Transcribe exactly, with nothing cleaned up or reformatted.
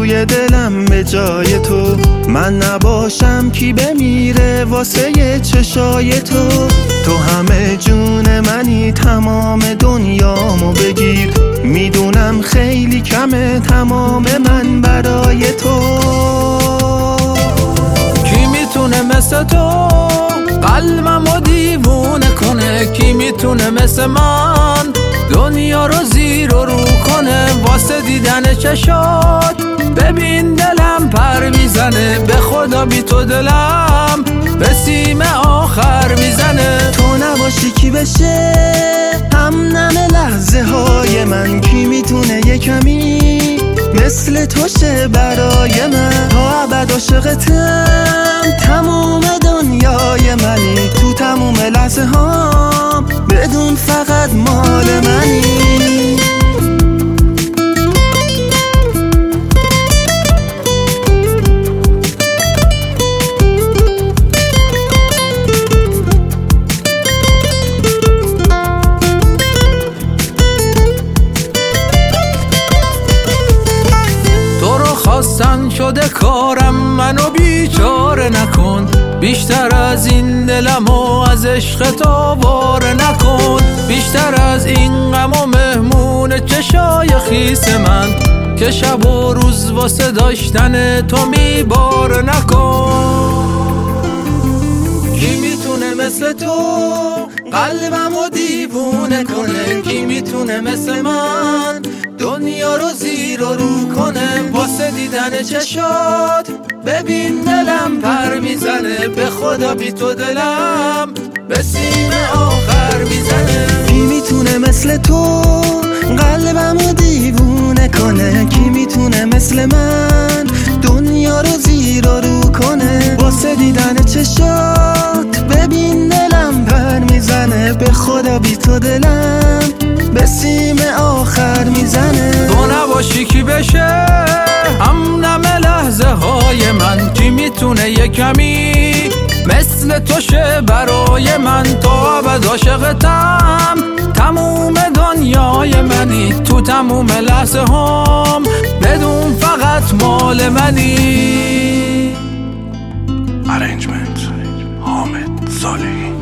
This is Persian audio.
توی دلم به جای تو. من نباشم کی بمیره واسه چشای تو. تو همه جون منی تمام دنیامو بگیر. میدونم خیلی کمه تمام من برای تو. کی میتونه مثل تو قلبمو دیوونه کنه؟ کی میتونه مثل من دنیا رو زیر و رو کنه؟ واسه دیدن چشات ببین دلم پر میزنه. به خدا بی تو دلم به سیم آخر میزنه. تو نباشی کی بشه همنم لحظه های من؟ کی میتونه یه کمی مثل تو شه برای من؟ تا ابد عاشقتم تموم دنیای منی. تو تموم لحظه هام بدون فقط مال منی. خواستن شده کارم منو بیچاره نکن. بیشتر از این دلمو از عشق تو واره نکن. بیشتر از این غم و مهمون چشای خیس من که شب و روز واسه داشتن تو میباره نکن. کی میتونه مثل تو قلبمو دیوونه کنه؟ کی میتونه مثل من دنیا رو زیر و رو کنه؟ واسه دیدن چشات ببین دلم پر میزنه. به خدا بی تو دلم به سیم آخر میزنه. کی میتونه مثل تو قلبمو دیوونه کنه؟ کی میتونه مثل من دنیا رو زیر و رو کنه؟ واسه دیدن چشات ببین دلم پر میزنه. به خدا بی تو دلم به سیم آخر میزنه. تو نباشی کی بشه همنم لحظه های من؟ کی میتونه یه کمی مثل تو شه برای من؟ تا ابد عاشقتم تموم دنیای منی. تو تموم لحظه هام بدون فقط مال منی. Arrangement حامد صالحی.